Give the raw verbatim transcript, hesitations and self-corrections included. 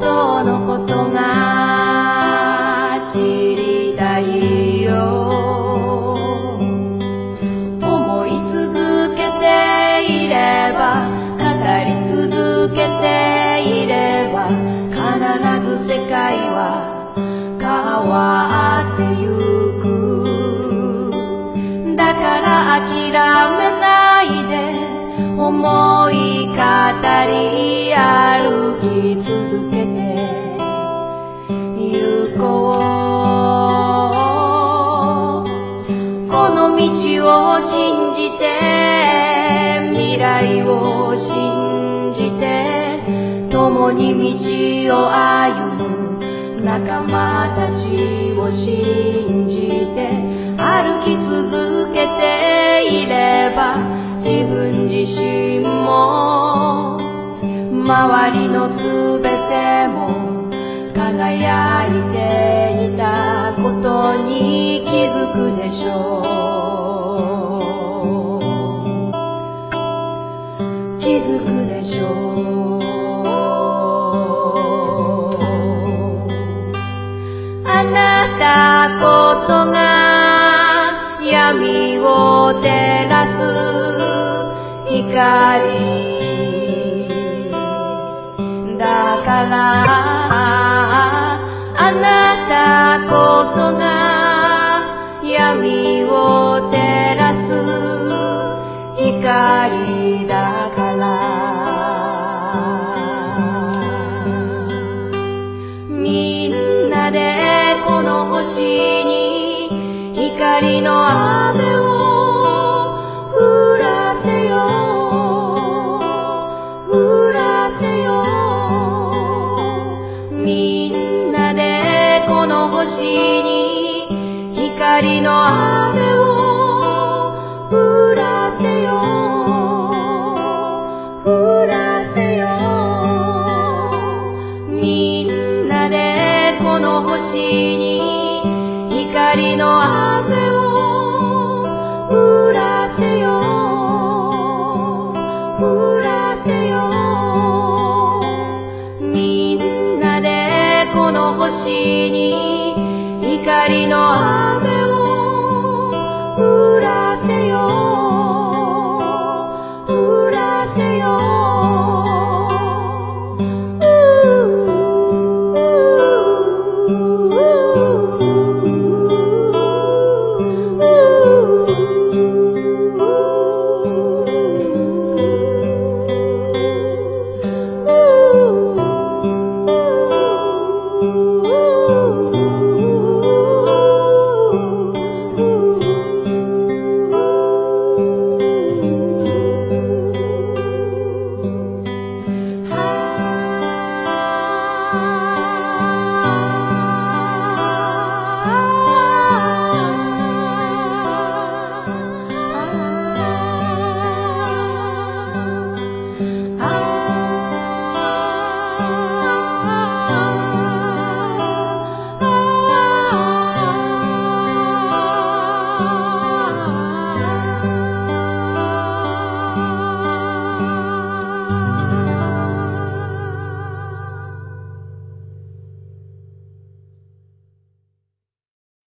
当のことが知りたいよ。思い続けていれば、語り続けていれば、必ず世界は変わってゆく。だから諦めないで、思い語り歩き続けてゆこう。この道を信じて、未来を信じて、共に道を歩む仲間たちを信じて、歩き続けていれば、自分自身も周りのすべても輝いていたことに気づくでしょう。気づくでしょう。あなたこそが闇を照らす光だから、あなたこそが闇を照らす光だから、みんなでこの星に光の雨を降らせよう、降らせよう。みんなでこの星に光の雨を降らせよう、降らせよう。みんなでこの星に光の雨を降らせよう、降らせよう。みんなでこの星に光の雨を降らせよう。